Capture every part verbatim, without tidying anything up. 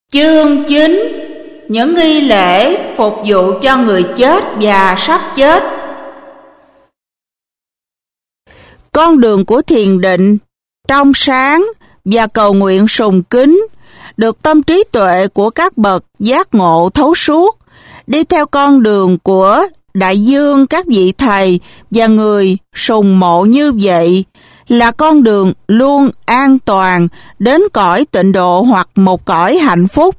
Chương chín. Những nghi lễ phục vụ cho người chết và sắp chết. Con đường của thiền định, trong sáng và cầu nguyện sùng kính được tâm trí tuệ của các bậc giác ngộ thấu suốt, đi theo con đường của đại dương các vị thầy và người sùng mộ như vậy, là con đường luôn an toàn đến cõi tịnh độ hoặc một cõi hạnh phúc.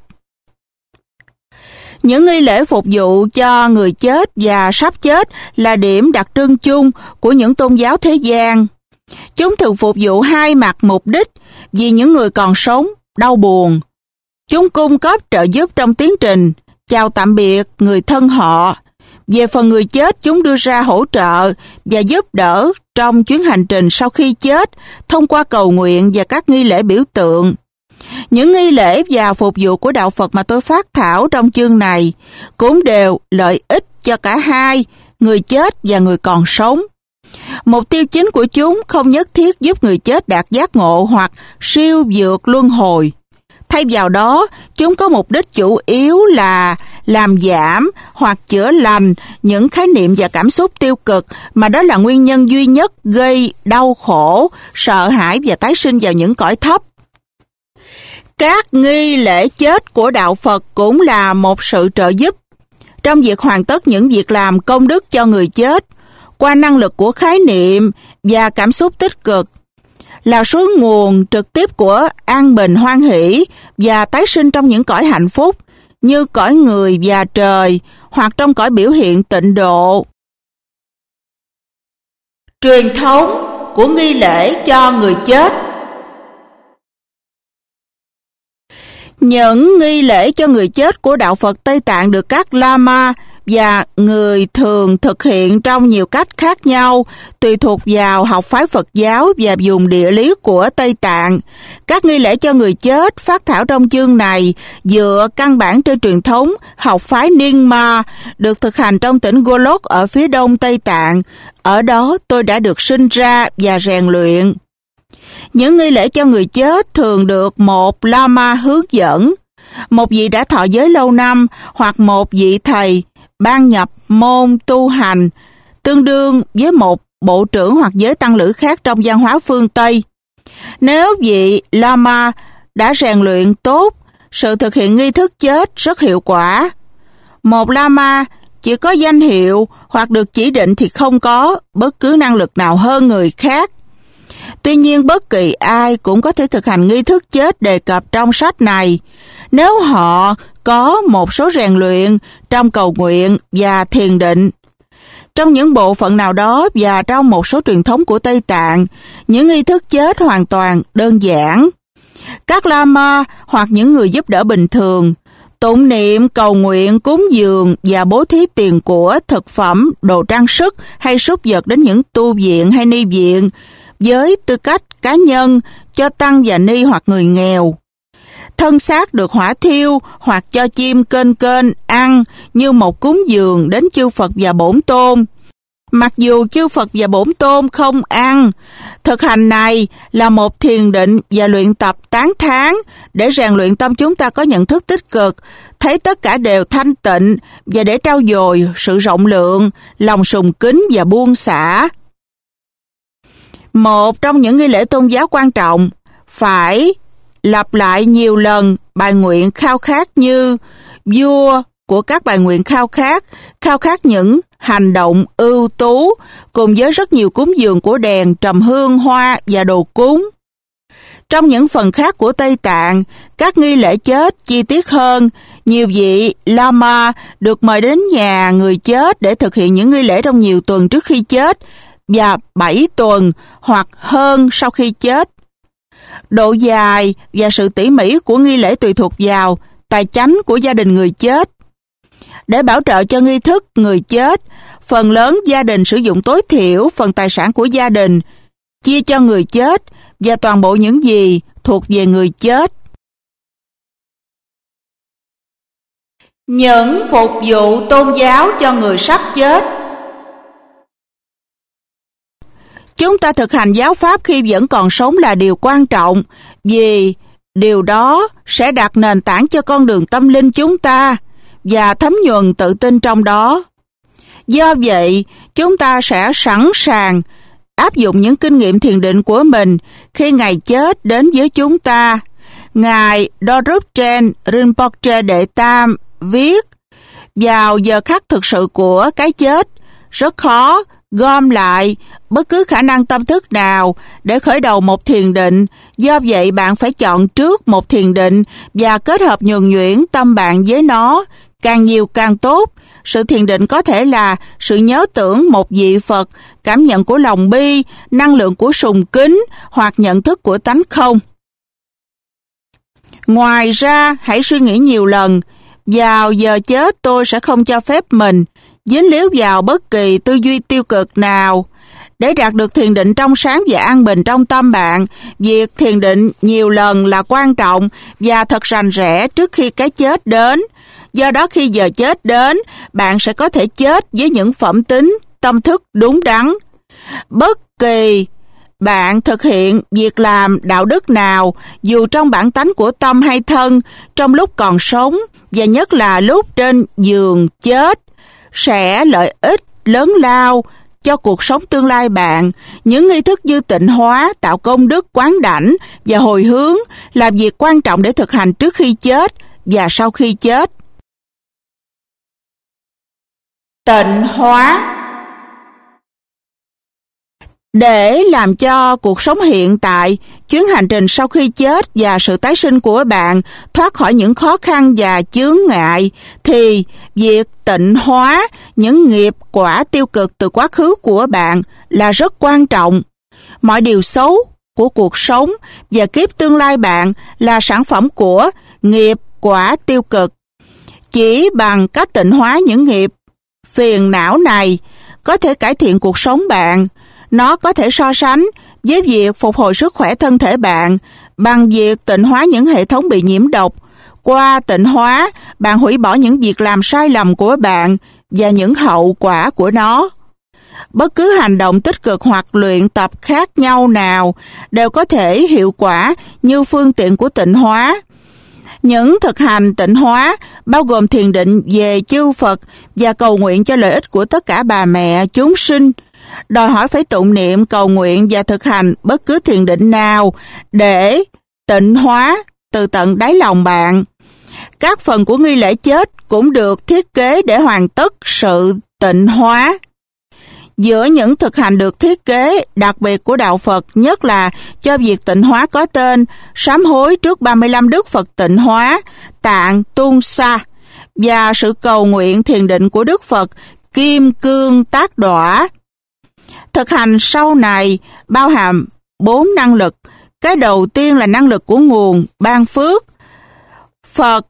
Những nghi lễ phục vụ cho người chết và sắp chết là điểm đặc trưng chung của những tôn giáo thế gian. Chúng thường phục vụ hai mặt mục đích vì những người còn sống, đau buồn. Chúng cung cấp trợ giúp trong tiến trình chào tạm biệt người thân họ. Về phần người chết, chúng đưa ra hỗ trợ và giúp đỡ trong chuyến hành trình sau khi chết thông qua cầu nguyện và các nghi lễ biểu tượng. Những nghi lễ và phục vụ của Đạo Phật mà tôi phát thảo trong chương này cũng đều lợi ích cho cả hai, người chết và người còn sống. Mục tiêu chính của chúng không nhất thiết giúp người chết đạt giác ngộ hoặc siêu vượt luân hồi. Thay vào đó, chúng có mục đích chủ yếu là làm giảm hoặc chữa lành những khái niệm và cảm xúc tiêu cực mà đó là nguyên nhân duy nhất gây đau khổ, sợ hãi và tái sinh vào những cõi thấp. Các nghi lễ chết của Đạo Phật cũng là một sự trợ giúp trong việc hoàn tất những việc làm công đức cho người chết qua năng lực của khái niệm và cảm xúc tích cực, là suối nguồn trực tiếp của an bình hoan hỷ và tái sinh trong những cõi hạnh phúc như cõi người và trời hoặc trong cõi biểu hiện tịnh độ. Truyền thống của nghi lễ cho người chết. Những nghi lễ cho người chết của Đạo Phật Tây Tạng được các Lama và người thường thực hiện trong nhiều cách khác nhau, tùy thuộc vào học phái Phật giáo và vùng địa lý của Tây Tạng. Các nghi lễ cho người chết phát thảo trong chương này dựa căn bản trên truyền thống học phái Nyingma, được thực hành trong tỉnh Golok ở phía đông Tây Tạng. Ở đó tôi đã được sinh ra và rèn luyện. Những nghi lễ cho người chết thường được một Lama hướng dẫn, một vị đã thọ giới lâu năm hoặc một vị thầy ban nhập môn tu hành, tương đương với một bộ trưởng hoặc giới tăng lữ khác trong văn hóa phương Tây. Nếu vị Lama đã rèn luyện tốt, sự thực hiện nghi thức chết rất hiệu quả. Một Lama chỉ có danh hiệu hoặc được chỉ định thì không có bất cứ năng lực nào hơn người khác. Tuy nhiên, bất kỳ ai cũng có thể thực hành nghi thức chết đề cập trong sách này, nếu họ có một số rèn luyện trong cầu nguyện và thiền định. Trong những bộ phận nào đó và trong một số truyền thống của Tây Tạng, những nghi thức chết hoàn toàn đơn giản. Các Lama hoặc những người giúp đỡ bình thường tụng niệm, cầu nguyện, cúng dường và bố thí tiền của, thực phẩm, đồ trang sức hay súc vật đến những tu viện hay ni viện với tư cách cá nhân cho tăng và ni hoặc người nghèo. Thân xác được hỏa thiêu hoặc cho chim kênh kênh ăn như một cúng dường đến chư Phật và Bổn Tôn. Mặc dù chư Phật và Bổn Tôn không ăn, thực hành này là một thiền định và luyện tập tán thán để rèn luyện tâm chúng ta có nhận thức tích cực, thấy tất cả đều thanh tịnh và để trau dồi sự rộng lượng, lòng sùng kính và buông xả. Một trong những nghi lễ tôn giáo quan trọng phải lặp lại nhiều lần bài nguyện khao khát như vua của các bài nguyện khao khát, khao khát những hành động ưu tú, cùng với rất nhiều cúng dường của đèn, trầm hương, hoa và đồ cúng. Trong những phần khác của Tây Tạng, các nghi lễ chết chi tiết hơn, nhiều vị Lama được mời đến nhà người chết để thực hiện những nghi lễ trong nhiều tuần trước khi chết và bảy tuần hoặc hơn sau khi chết. Độ dài và sự tỉ mỉ của nghi lễ tùy thuộc vào tài chánh của gia đình người chết. Để bảo trợ cho nghi thức người chết, phần lớn gia đình sử dụng tối thiểu phần tài sản của gia đình, chia cho người chết và toàn bộ những gì thuộc về người chết. Những phục vụ tôn giáo cho người sắp chết. Chúng ta thực hành giáo pháp khi vẫn còn sống là điều quan trọng, vì Điều đó sẽ đặt nền tảng cho con đường tâm linh chúng ta và thấm nhuần tự tin trong đó. Do vậy, chúng ta sẽ sẵn sàng áp dụng những kinh nghiệm thiền định của mình khi ngày chết đến với chúng ta. Ngài Dorubchen Rinpoche Đệ Tam viết, vào giờ khắc thực sự của cái chết, rất khó gom lại bất cứ khả năng tâm thức nào để khởi đầu một thiền định. Do vậy, bạn phải chọn trước một thiền định và kết hợp nhuần nhuyễn tâm bạn với nó, càng nhiều càng tốt. Sự thiền định có thể là sự nhớ tưởng một vị Phật, cảm nhận của lòng bi, năng lượng của sùng kính hoặc nhận thức của tánh không. Ngoài ra, hãy suy nghĩ nhiều lần, vào giờ chết tôi sẽ không cho phép mình dính líu vào bất kỳ tư duy tiêu cực nào. Để đạt được thiền định trong sáng và an bình trong tâm bạn, việc thiền định nhiều lần là quan trọng và thật rành rẽ trước khi cái chết đến. Do đó khi giờ chết đến, bạn sẽ có thể chết với những phẩm tính, tâm thức đúng đắn. Bất kỳ bạn thực hiện việc làm đạo đức nào, dù trong bản tánh của tâm hay thân, trong lúc còn sống, và nhất là lúc trên giường chết, sẽ lợi ích lớn lao cho cuộc sống tương lai bạn. Những nghi thức như tịnh hóa, tạo công đức, quán đảnh và hồi hướng là việc quan trọng để thực hành trước khi chết và sau khi chết. Tịnh hóa. Để làm cho cuộc sống hiện tại, chuyến hành trình sau khi chết và sự tái sinh của bạn thoát khỏi những khó khăn và chướng ngại, thì việc tịnh hóa những nghiệp quả tiêu cực từ quá khứ của bạn là rất quan trọng. Mọi điều xấu của cuộc sống và kiếp tương lai bạn là sản phẩm của nghiệp quả tiêu cực. Chỉ bằng cách tịnh hóa những nghiệp phiền não này có thể cải thiện cuộc sống bạn. Nó có thể so sánh với việc phục hồi sức khỏe thân thể bạn bằng việc tịnh hóa những hệ thống bị nhiễm độc. Qua tịnh hóa, bạn hủy bỏ những việc làm sai lầm của bạn và những hậu quả của nó. Bất cứ hành động tích cực hoặc luyện tập khác nhau nào đều có thể hiệu quả như phương tiện của tịnh hóa. Những thực hành tịnh hóa bao gồm thiền định về chư Phật và cầu nguyện cho lợi ích của tất cả bà mẹ, chúng sinh, đòi hỏi phải tụng niệm, cầu nguyện và thực hành bất cứ thiền định nào để tịnh hóa từ tận đáy lòng bạn. Các phần của nghi lễ chết cũng được thiết kế để hoàn tất sự tịnh hóa. Giữa những thực hành được thiết kế đặc biệt của Đạo Phật, nhất là cho việc tịnh hóa có tên sám hối trước ba mươi lăm Đức Phật tịnh hóa, Tạng Tung Sa, và sự cầu nguyện thiền định của Đức Phật Kim Cương Tác Đọa. Thực hành sau này bao hàm bốn năng lực. Cái đầu tiên là năng lực của nguồn ban phước, Phật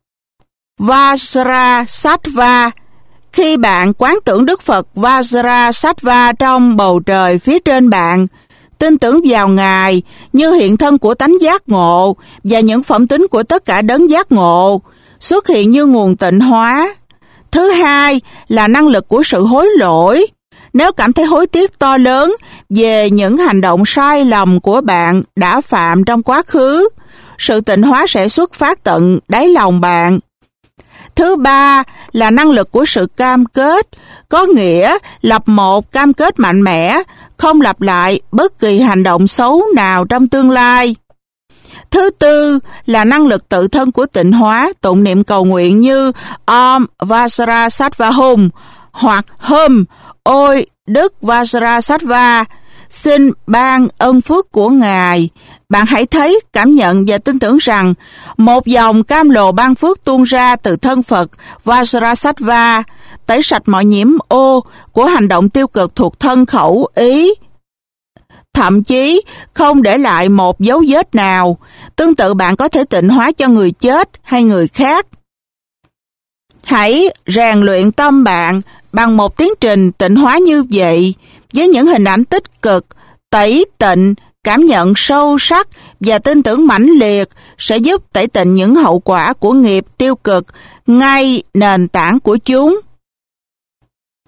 Vajrasattva. Khi bạn quán tưởng Đức Phật Vajrasattva trong bầu trời phía trên bạn, tin tưởng vào Ngài như hiện thân của tánh giác ngộ và những phẩm tính của tất cả đấng giác ngộ xuất hiện như nguồn tịnh hóa. Thứ hai là năng lực của sự hối lỗi. Nếu cảm thấy hối tiếc to lớn về những hành động sai lầm của bạn đã phạm trong quá khứ, sự tịnh hóa sẽ xuất phát tận đáy lòng bạn. Thứ ba là năng lực của sự cam kết, có nghĩa lập một cam kết mạnh mẽ, không lặp lại bất kỳ hành động xấu nào trong tương lai. Thứ tư là năng lực tự thân của tịnh hóa, tụng niệm cầu nguyện như Om Vajrasattva Hum hoặc Hum, ôi Đức Vajrasattva, xin ban ân phước của Ngài. Bạn hãy thấy, cảm nhận và tin tưởng rằng một dòng cam lồ ban phước tuôn ra từ thân Phật Vajrasattva, tẩy sạch mọi nhiễm ô của hành động tiêu cực thuộc thân khẩu ý, thậm chí không để lại một dấu vết nào. Tương tự bạn có thể tịnh hóa cho người chết hay người khác. Hãy rèn luyện tâm bạn bằng một tiến trình tịnh hóa như vậy, với những hình ảnh tích cực, tẩy tịnh, cảm nhận sâu sắc và tin tưởng mãnh liệt sẽ giúp tẩy tịnh những hậu quả của nghiệp tiêu cực ngay nền tảng của chúng.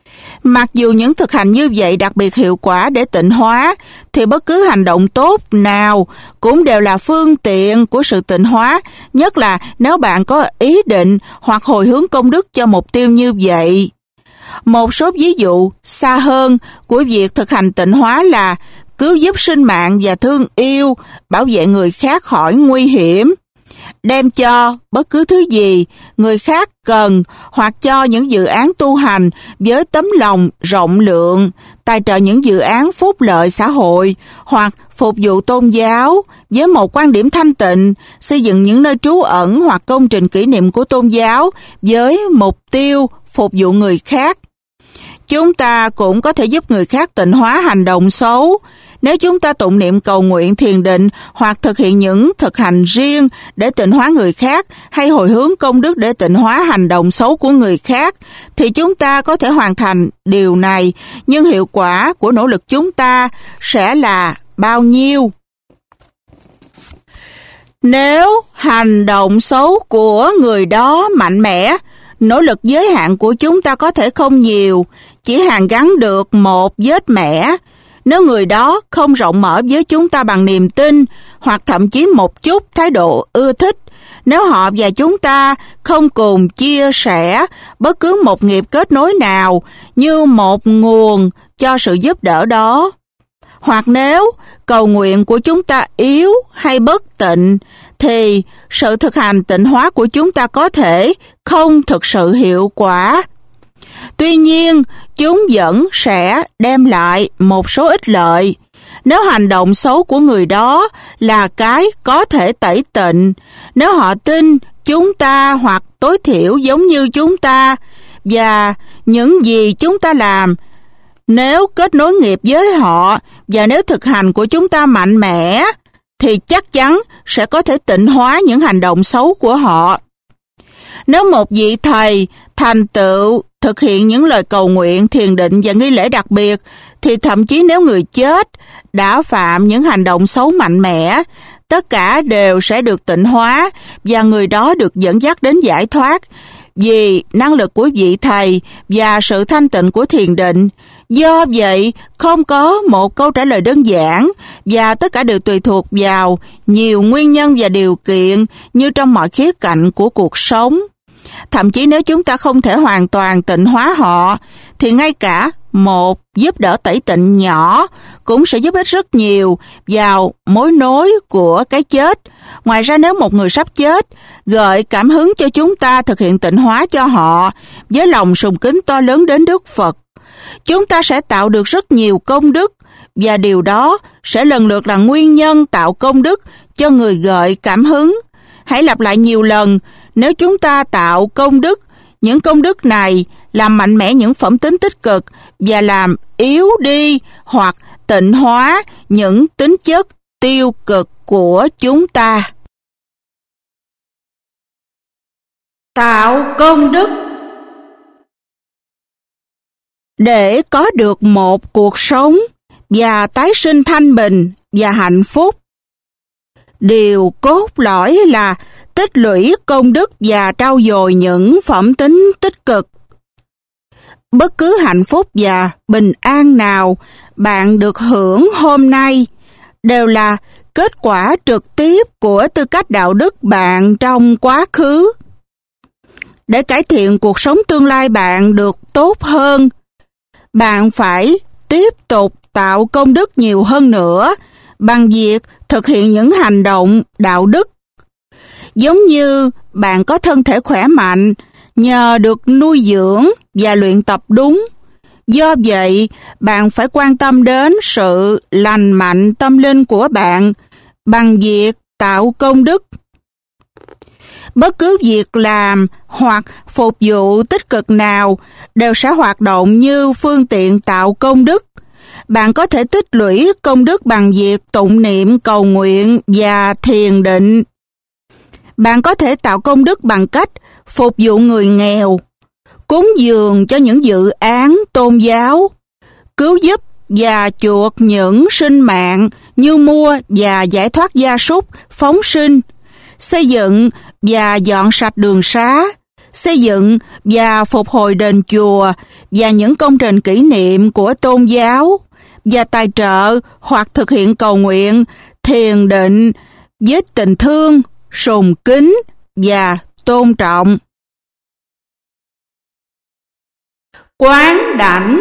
Mặc dù những thực hành như vậy đặc biệt hiệu quả để tịnh hóa, thì bất cứ hành động tốt nào cũng đều là phương tiện của sự tịnh hóa, nhất là nếu bạn có ý định hoặc hồi hướng công đức cho mục tiêu như vậy. Một số ví dụ xa hơn của việc thực hành tịnh hóa là cứu giúp sinh mạng và thương yêu, bảo vệ người khác khỏi nguy hiểm, đem cho bất cứ thứ gì người khác cần hoặc cho những dự án tu hành với tấm lòng rộng lượng, tài trợ những dự án phúc lợi xã hội hoặc phục vụ tôn giáo với một quan điểm thanh tịnh, xây dựng những nơi trú ẩn hoặc công trình kỷ niệm của tôn giáo với mục tiêu phục vụ người khác. Chúng ta cũng có thể giúp người khác tịnh hóa hành động xấu. Nếu chúng ta tụng niệm cầu nguyện thiền định hoặc thực hiện những thực hành riêng để tịnh hóa người khác hay hồi hướng công đức để tịnh hóa hành động xấu của người khác, thì chúng ta có thể hoàn thành điều này, nhưng hiệu quả của nỗ lực chúng ta sẽ là bao nhiêu? Nếu hành động xấu của người đó mạnh mẽ, nỗ lực giới hạn của chúng ta có thể không nhiều, chỉ hàn gắn được một vết mẻ. Nếu người đó không rộng mở với chúng ta bằng niềm tin hoặc thậm chí một chút thái độ ưa thích, nếu họ và chúng ta không cùng chia sẻ bất cứ một nghiệp kết nối nào như một nguồn cho sự giúp đỡ đó, hoặc nếu cầu nguyện của chúng ta yếu hay bất tịnh, thì sự thực hành tịnh hóa của chúng ta có thể không thực sự hiệu quả. Tuy nhiên, chúng vẫn sẽ đem lại một số ích lợi. Nếu hành động xấu của người đó là cái có thể tẩy tịnh, nếu họ tin chúng ta hoặc tối thiểu giống như chúng ta, và những gì chúng ta làm, nếu kết nối nghiệp với họ và nếu thực hành của chúng ta mạnh mẽ, thì chắc chắn sẽ có thể tịnh hóa những hành động xấu của họ. Nếu một vị thầy thành tựu thực hiện những lời cầu nguyện, thiền định và nghi lễ đặc biệt, thì thậm chí nếu người chết đã phạm những hành động xấu mạnh mẽ, tất cả đều sẽ được tịnh hóa và người đó được dẫn dắt đến giải thoát vì năng lực của vị thầy và sự thanh tịnh của thiền định. Do vậy, không có một câu trả lời đơn giản và tất cả đều tùy thuộc vào nhiều nguyên nhân và điều kiện như trong mọi khía cạnh của cuộc sống. Thậm chí nếu chúng ta không thể hoàn toàn tịnh hóa họ, thì ngay cả một giúp đỡ tẩy tịnh nhỏ cũng sẽ giúp ích rất nhiều vào mối nối của cái chết. Ngoài ra, nếu một người sắp chết gợi cảm hứng cho chúng ta thực hiện tịnh hóa cho họ với lòng sùng kính to lớn đến Đức Phật, chúng ta sẽ tạo được rất nhiều công đức, và điều đó sẽ lần lượt là nguyên nhân tạo công đức cho người gợi cảm hứng. Hãy lặp lại nhiều lần. Nếu chúng ta tạo công đức, những công đức này làm mạnh mẽ những phẩm tính tích cực và làm yếu đi hoặc tịnh hóa những tính chất tiêu cực của chúng ta. Tạo công đức. Để có được một cuộc sống và tái sinh thanh bình và hạnh phúc, điều cốt lõi là tích lũy công đức và trau dồi những phẩm tính tích cực. Bất cứ hạnh phúc và bình an nào bạn được hưởng hôm nay đều là kết quả trực tiếp của tư cách đạo đức bạn trong quá khứ. Để cải thiện cuộc sống tương lai bạn được tốt hơn, bạn phải tiếp tục tạo công đức nhiều hơn nữa bằng việc thực hiện những hành động đạo đức. Giống như bạn có thân thể khỏe mạnh nhờ được nuôi dưỡng và luyện tập đúng. Do vậy, bạn phải quan tâm đến sự lành mạnh tâm linh của bạn bằng việc tạo công đức. Bất cứ việc làm hoặc phục vụ tích cực nào đều sẽ hoạt động như phương tiện tạo công đức. Bạn có thể tích lũy công đức bằng việc tụng niệm, cầu nguyện và thiền định. Bạn có thể tạo công đức bằng cách phục vụ người nghèo, cúng dường cho những dự án tôn giáo, cứu giúp và chuộc những sinh mạng như mua và giải thoát gia súc, phóng sinh, xây dựng và dọn sạch đường xá, xây dựng và phục hồi đền chùa và những công trình kỷ niệm của tôn giáo, và tài trợ hoặc thực hiện cầu nguyện, thiền định với tình thương, sùng kính và tôn trọng. Quán đảnh.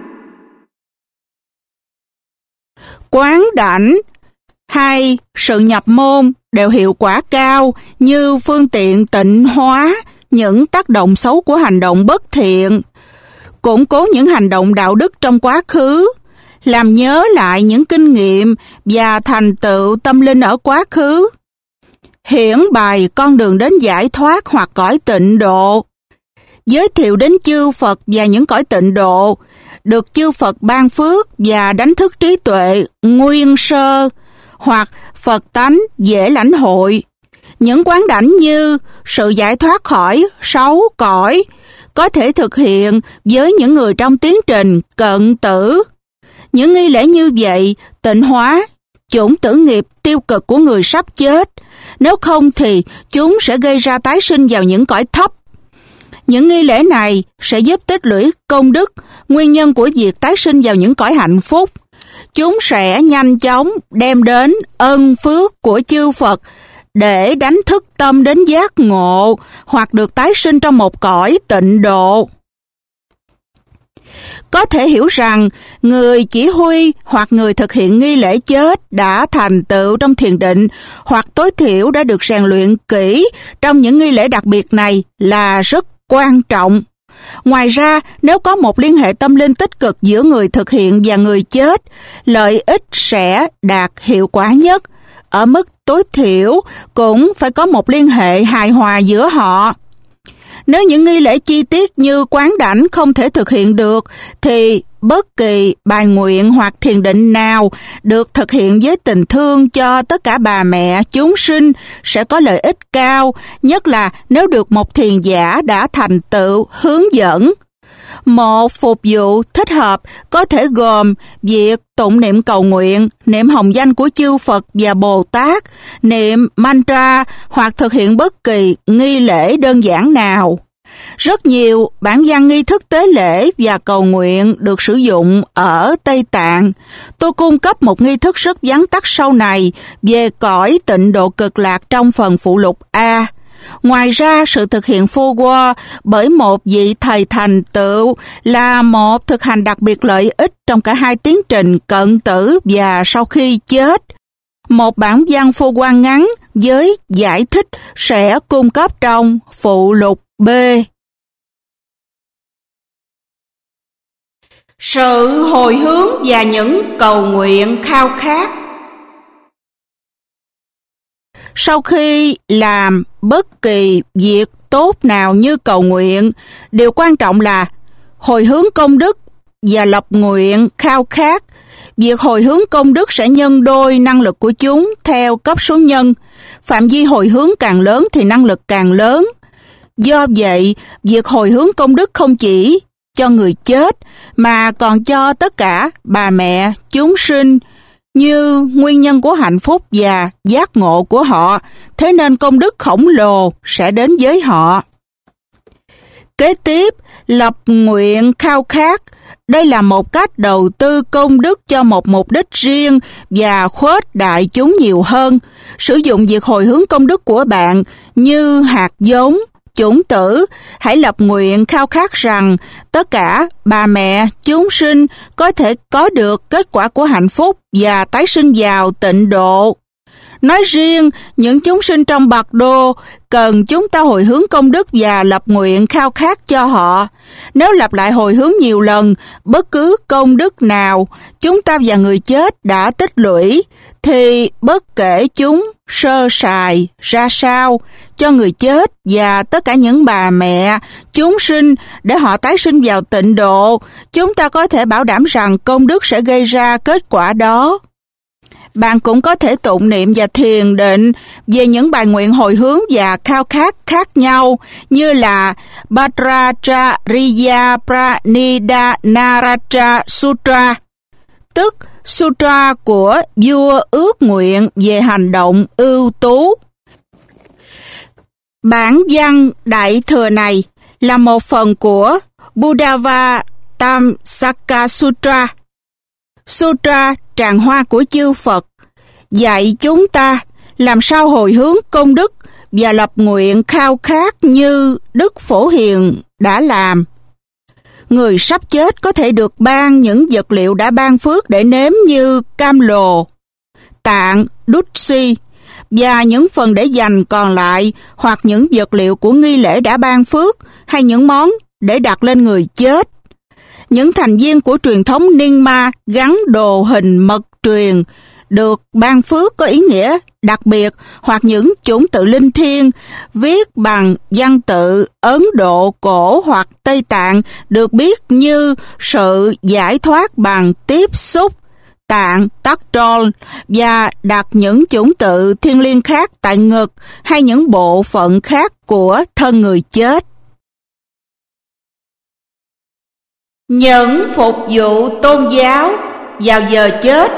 Quán đảnh hay sự nhập môn đều hiệu quả cao như phương tiện tịnh hóa những tác động xấu của hành động bất thiện, củng cố những hành động đạo đức trong quá khứ, làm nhớ lại những kinh nghiệm và thành tựu tâm linh ở quá khứ, hiển bày con đường đến giải thoát hoặc cõi tịnh độ, giới thiệu đến chư Phật và những cõi tịnh độ, được chư Phật ban phước và đánh thức trí tuệ nguyên sơ hoặc Phật tánh dễ lãnh hội. Những quán đảnh như sự giải thoát khỏi sáu cõi có thể thực hiện với những người trong tiến trình cận tử. Những nghi lễ như vậy tịnh hóa chủng tử nghiệp tiêu cực của người sắp chết, nếu không thì chúng sẽ gây ra tái sinh vào những cõi thấp. Những nghi lễ này sẽ giúp tích lũy công đức, nguyên nhân của việc tái sinh vào những cõi hạnh phúc. Chúng sẽ nhanh chóng đem đến ân phước của chư Phật để đánh thức tâm đến giác ngộ hoặc được tái sinh trong một cõi tịnh độ. Có thể hiểu rằng người chỉ huy hoặc người thực hiện nghi lễ chết đã thành tựu trong thiền định hoặc tối thiểu đã được rèn luyện kỹ trong những nghi lễ đặc biệt này là rất quan trọng. Ngoài ra, nếu có một liên hệ tâm linh tích cực giữa người thực hiện và người chết, lợi ích sẽ đạt hiệu quả nhất. Ở mức tối thiểu cũng phải có một liên hệ hài hòa giữa họ. Nếu những nghi lễ chi tiết như quán đảnh không thể thực hiện được, thì bất kỳ bài nguyện hoặc thiền định nào được thực hiện với tình thương cho tất cả bà mẹ chúng sinh sẽ có lợi ích cao, nhất là nếu được một thiền giả đã thành tựu hướng dẫn. Một phục vụ thích hợp có thể gồm việc tụng niệm cầu nguyện, niệm hồng danh của chư Phật và Bồ Tát, niệm mantra hoặc thực hiện bất kỳ nghi lễ đơn giản nào. Rất nhiều bản văn nghi thức tế lễ và cầu nguyện được sử dụng ở Tây Tạng. Tôi cung cấp một nghi thức rất vắn tắt sau này về cõi tịnh độ cực lạc trong phần phụ lục A. Ngoài ra, sự thực hiện phô qua bởi một vị thầy thành tựu là một thực hành đặc biệt lợi ích trong cả hai tiến trình cận tử và sau khi chết. Một bản văn phô quan ngắn với giải thích sẽ cung cấp trong phụ lục B. Sự hồi hướng và những cầu nguyện khao khát. Sau khi làm bất kỳ việc tốt nào như cầu nguyện, điều quan trọng là hồi hướng công đức và lập nguyện khao khát. Việc hồi hướng công đức sẽ nhân đôi năng lực của chúng theo cấp số nhân. Phạm vi hồi hướng càng lớn thì năng lực càng lớn. Do vậy, việc hồi hướng công đức không chỉ cho người chết mà còn cho tất cả bà mẹ chúng sinh như nguyên nhân của hạnh phúc và giác ngộ của họ, thế nên công đức khổng lồ sẽ đến với họ. Kế tiếp, lập nguyện khao khát. Đây là một cách đầu tư công đức cho một mục đích riêng và khuếch đại chúng nhiều hơn. Sử dụng việc hồi hướng công đức của bạn như hạt giống, chủng tử. Hãy lập nguyện khao khát rằng tất cả bà mẹ chúng sinh có thể có được kết quả của hạnh phúc và tái sinh vào tịnh độ. Nói riêng, những chúng sinh trong Bạc Đô cần chúng ta hồi hướng công đức và lập nguyện khao khát cho họ. Nếu lặp lại hồi hướng nhiều lần, bất cứ công đức nào chúng ta và người chết đã tích lũy, thì bất kể chúng sơ sài ra sao, cho người chết và tất cả những bà mẹ chúng sinh để họ tái sinh vào tịnh độ, chúng ta có thể bảo đảm rằng công đức sẽ gây ra kết quả đó. Bạn cũng có thể tụng niệm và thiền định về những bài nguyện hồi hướng và khao khát khác nhau như là Bhadrachariya Pranidhanaraja Sutra, tức Sutra của vua ước nguyện về hành động ưu tú. Bản văn Đại Thừa này là một phần của Buddhava Tamsaka Sutra. Sutra tràng hoa của chư Phật dạy chúng ta làm sao hồi hướng công đức và lập nguyện khao khát như Đức Phổ Hiền đã làm. Người sắp chết có thể được ban những vật liệu đã ban phước để nếm như cam lồ, tạng, đút si và những phần để dành còn lại, hoặc những vật liệu của nghi lễ đã ban phước hay những món để đặt lên người chết. Những thành viên của truyền thống Ninh Ma gắn đồ hình mật truyền được ban phước có ý nghĩa đặc biệt, hoặc những chủng tự linh thiêng viết bằng văn tự Ấn Độ cổ hoặc Tây Tạng được biết như sự giải thoát bằng tiếp xúc, tạng, tắc trol, và đặt những chủng tự thiêng liêng khác tại ngực hay những bộ phận khác của thân người chết. Những phục vụ tôn giáo vào giờ chết.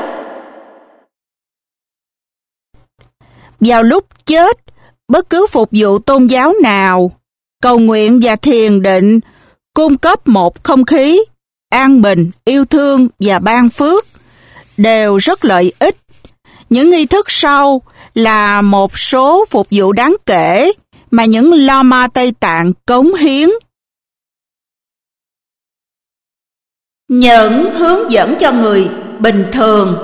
Vào lúc chết, bất cứ phục vụ tôn giáo nào, cầu nguyện và thiền định cung cấp một không khí an bình, yêu thương và ban phước đều rất lợi ích. Những nghi thức sau là một số phục vụ đáng kể mà những Lama Tây Tạng cống hiến. Những hướng dẫn cho người bình thường.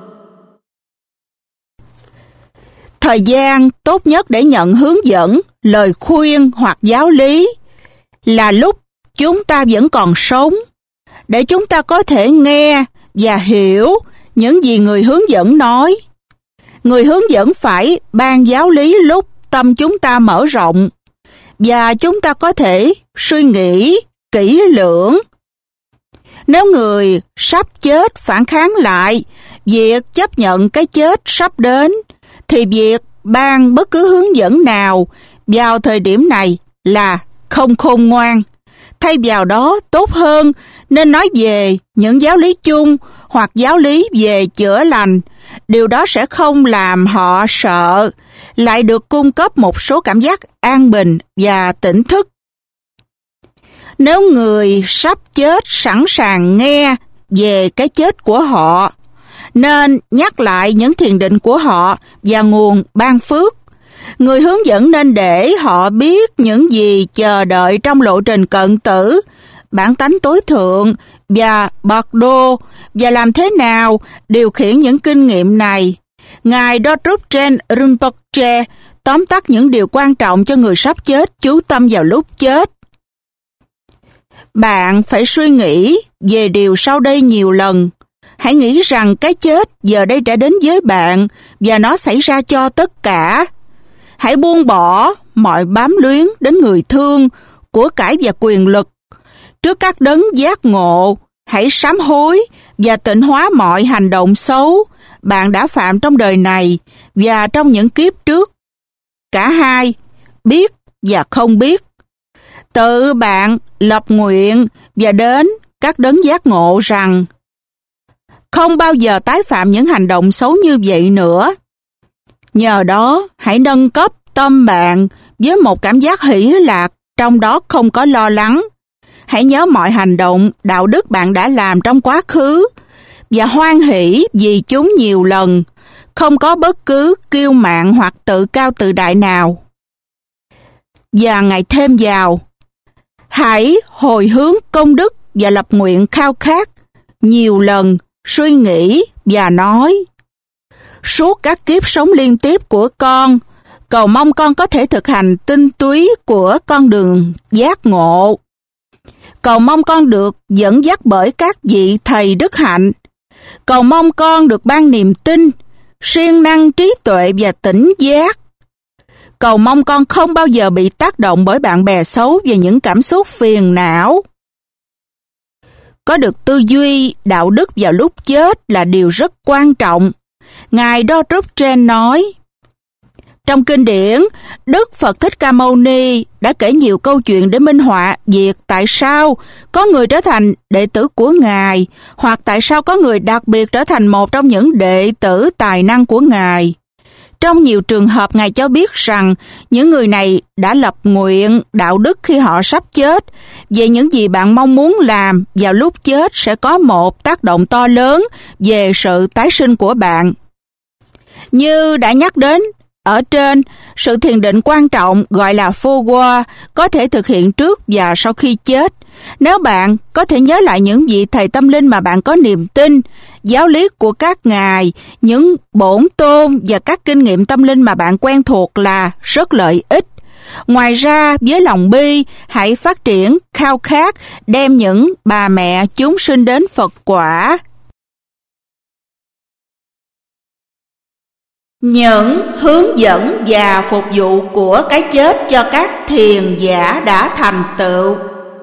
Thời gian tốt nhất để nhận hướng dẫn, lời khuyên hoặc giáo lý là lúc chúng ta vẫn còn sống, để chúng ta có thể nghe và hiểu những gì người hướng dẫn nói. Người hướng dẫn phải ban giáo lý lúc tâm chúng ta mở rộng và chúng ta có thể suy nghĩ kỹ lưỡng. Nếu người sắp chết phản kháng lại việc chấp nhận cái chết sắp đến, thì việc ban bất cứ hướng dẫn nào vào thời điểm này là không khôn ngoan. Thay vào đó, tốt hơn nên nói về những giáo lý chung hoặc giáo lý về chữa lành. Điều đó sẽ không làm họ sợ, lại được cung cấp một số cảm giác an bình và tỉnh thức. Nếu người sắp chết sẵn sàng nghe về cái chết của họ, nên nhắc lại những thiền định của họ và nguồn ban phước. Người hướng dẫn nên để họ biết những gì chờ đợi trong lộ trình cận tử, bản tánh tối thượng và bậc đô, và làm thế nào điều khiển những kinh nghiệm này. Ngài Dodruchen Rinpoche tóm tắt những điều quan trọng cho người sắp chết chú tâm vào lúc chết. Bạn phải suy nghĩ về điều sau đây nhiều lần. Hãy nghĩ rằng cái chết giờ đây đã đến với bạn và nó xảy ra cho tất cả. Hãy buông bỏ mọi bám luyến đến người thương, của cải và quyền lực. Trước các đấng giác ngộ, hãy sám hối và tịnh hóa mọi hành động xấu bạn đã phạm trong đời này và trong những kiếp trước. Cả hai, biết và không biết. Tự bạn lập nguyện và đến các đấng giác ngộ rằng không bao giờ tái phạm những hành động xấu như vậy nữa. Nhờ đó, hãy nâng cấp tâm bạn với một cảm giác hỷ lạc, trong đó không có lo lắng. Hãy nhớ mọi hành động đạo đức bạn đã làm trong quá khứ và hoan hỷ vì chúng nhiều lần, không có bất cứ kiêu mạn hoặc tự cao tự đại nào. Và Ngài thêm vào, hãy hồi hướng công đức và lập nguyện khao khát nhiều lần, suy nghĩ và nói. Suốt các kiếp sống liên tiếp của con, cầu mong con có thể thực hành tinh túy của con đường giác ngộ. Cầu mong con được dẫn dắt bởi các vị thầy đức hạnh. Cầu mong con được ban niềm tin, siêng năng trí tuệ và tỉnh giác. Cầu mong con không bao giờ bị tác động bởi bạn bè xấu và những cảm xúc phiền não. Có được tư duy đạo đức vào lúc chết là điều rất quan trọng. Ngài Dodruchen nói, trong kinh điển, Đức Phật Thích Ca Mâu Ni đã kể nhiều câu chuyện để minh họa việc tại sao có người trở thành đệ tử của Ngài, hoặc tại sao có người đặc biệt trở thành một trong những đệ tử tài năng của Ngài. Trong nhiều trường hợp, Ngài cho biết rằng những người này đã lập nguyện đạo đức khi họ sắp chết về những gì bạn mong muốn làm vào lúc chết sẽ có một tác động to lớn về sự tái sinh của bạn. Như đã nhắc đến ở trên, sự thiền định quan trọng gọi là phô qua có thể thực hiện trước và sau khi chết. Nếu bạn có thể nhớ lại những vị thầy tâm linh mà bạn có niềm tin, giáo lý của các ngài, những bổn tôn và các kinh nghiệm tâm linh mà bạn quen thuộc là rất lợi ích. Ngoài ra, với lòng bi, hãy phát triển khao khát đem những bà mẹ chúng sinh đến Phật quả. Những hướng dẫn và phục vụ của cái chết cho các thiền giả đã thành tựu.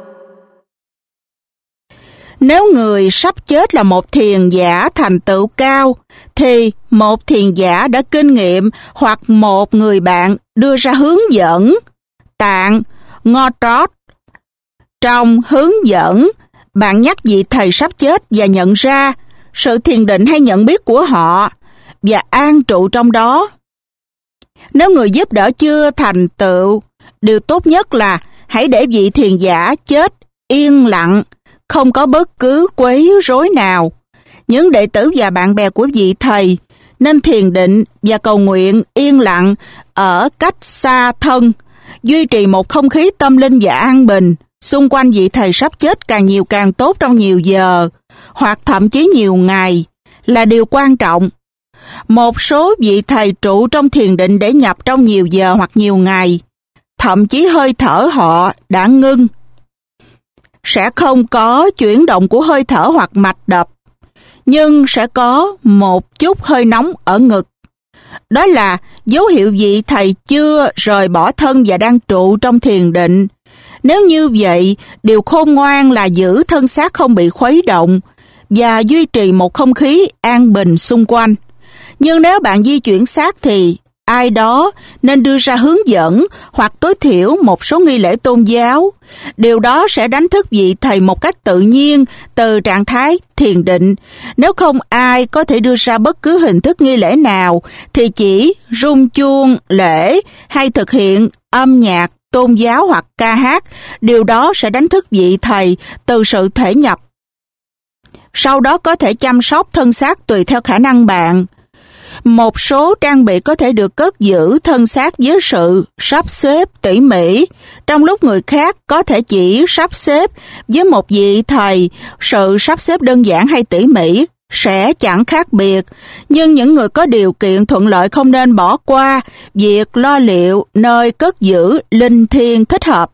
Nếu người sắp chết là một thiền giả thành tựu cao, thì một thiền giả đã kinh nghiệm hoặc một người bạn đưa ra hướng dẫn. Tạng Ngotrot. Trong hướng dẫn, bạn nhắc vị thầy sắp chết và nhận ra sự thiền định hay nhận biết của họ và an trụ trong đó. Nếu người giúp đỡ chưa thành tựu, điều tốt nhất là hãy để vị thiền giả chết yên lặng, không có bất cứ quấy rối nào. Những đệ tử và bạn bè của vị thầy nên thiền định và cầu nguyện yên lặng ở cách xa thân, duy trì một không khí tâm linh và an bình xung quanh vị thầy sắp chết càng nhiều càng tốt trong nhiều giờ, hoặc thậm chí nhiều ngày, là điều quan trọng. Một số vị thầy trụ trong thiền định để nhập trong nhiều giờ hoặc nhiều ngày, thậm chí hơi thở họ đã ngưng. Sẽ không có chuyển động của hơi thở hoặc mạch đập, nhưng sẽ có một chút hơi nóng ở ngực. Đó là dấu hiệu vị thầy chưa rời bỏ thân và đang trụ trong thiền định. Nếu như vậy, điều khôn ngoan là giữ thân xác không bị khuấy động và duy trì một không khí an bình xung quanh. Nhưng nếu bạn di chuyển xác thì ai đó nên đưa ra hướng dẫn hoặc tối thiểu một số nghi lễ tôn giáo. Điều đó sẽ đánh thức vị thầy một cách tự nhiên từ trạng thái thiền định. Nếu không ai có thể đưa ra bất cứ hình thức nghi lễ nào, thì chỉ rung chuông lễ hay thực hiện âm nhạc tôn giáo hoặc ca hát, điều đó sẽ đánh thức vị thầy từ sự thể nhập. Sau đó có thể chăm sóc thân xác tùy theo khả năng bạn. Một số trang bị có thể được cất giữ thân xác với sự sắp xếp tỉ mỉ, trong lúc người khác có thể chỉ sắp xếp với một vị thầy. Sự sắp xếp đơn giản hay tỉ mỉ sẽ chẳng khác biệt, nhưng những người có điều kiện thuận lợi không nên bỏ qua việc lo liệu nơi cất giữ linh thiêng thích hợp.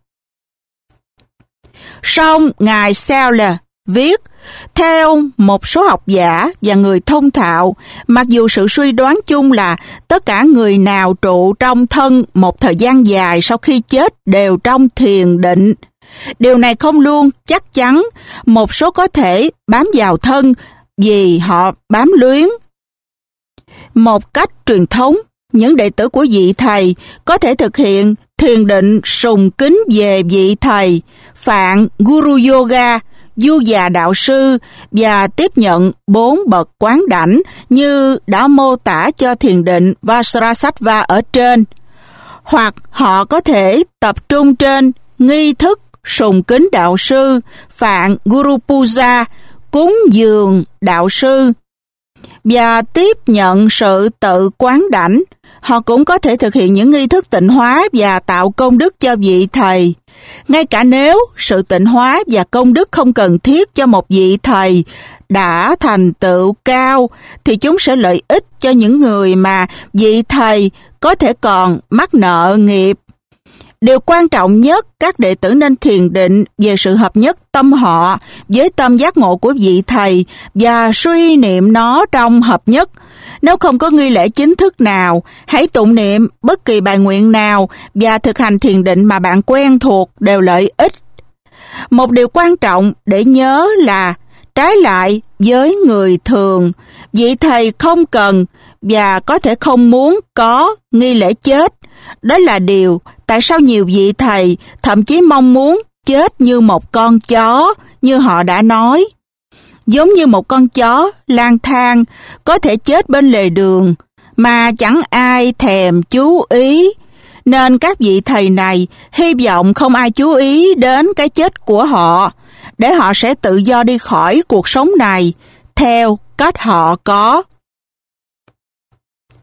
Song Ngài Seller viết, theo một số học giả và người thông thạo, mặc dù sự suy đoán chung là tất cả người nào trụ trong thân một thời gian dài sau khi chết đều trong thiền định, điều này không luôn chắc chắn. Một số có thể bám vào thân vì họ bám luyến. Một cách truyền thống, những đệ tử của vị thầy có thể thực hiện thiền định sùng kính về vị thầy, phạn Guru Yoga, du già đạo sư và tiếp nhận bốn bậc quán đảnh như đã mô tả cho thiền định Vajrasattva ở trên. Hoặc họ có thể tập trung trên nghi thức sùng kính đạo sư, phạn Guru Puja, cúng dường đạo sư và tiếp nhận sự tự quán đảnh. Họ cũng có thể thực hiện những nghi thức tịnh hóa và tạo công đức cho vị thầy. Ngay cả nếu sự tịnh hóa và công đức không cần thiết cho một vị thầy đã thành tựu cao, thì chúng sẽ lợi ích cho những người mà vị thầy có thể còn mắc nợ nghiệp. Điều quan trọng nhất, các đệ tử nên thiền định về sự hợp nhất tâm họ với tâm giác ngộ của vị thầy và suy niệm nó trong hợp nhất. Nếu không có nghi lễ chính thức nào, hãy tụng niệm bất kỳ bài nguyện nào và thực hành thiền định mà bạn quen thuộc đều lợi ích. Một điều quan trọng để nhớ là trái lại với người thường, vị thầy không cần và có thể không muốn có nghi lễ chết. Đó là điều tại sao nhiều vị thầy thậm chí mong muốn chết như một con chó, như họ đã nói. Giống như một con chó lang thang có thể chết bên lề đường, mà chẳng ai thèm chú ý. Nên các vị thầy này hy vọng không ai chú ý đến cái chết của họ, để họ sẽ tự do đi khỏi cuộc sống này theo cách họ có.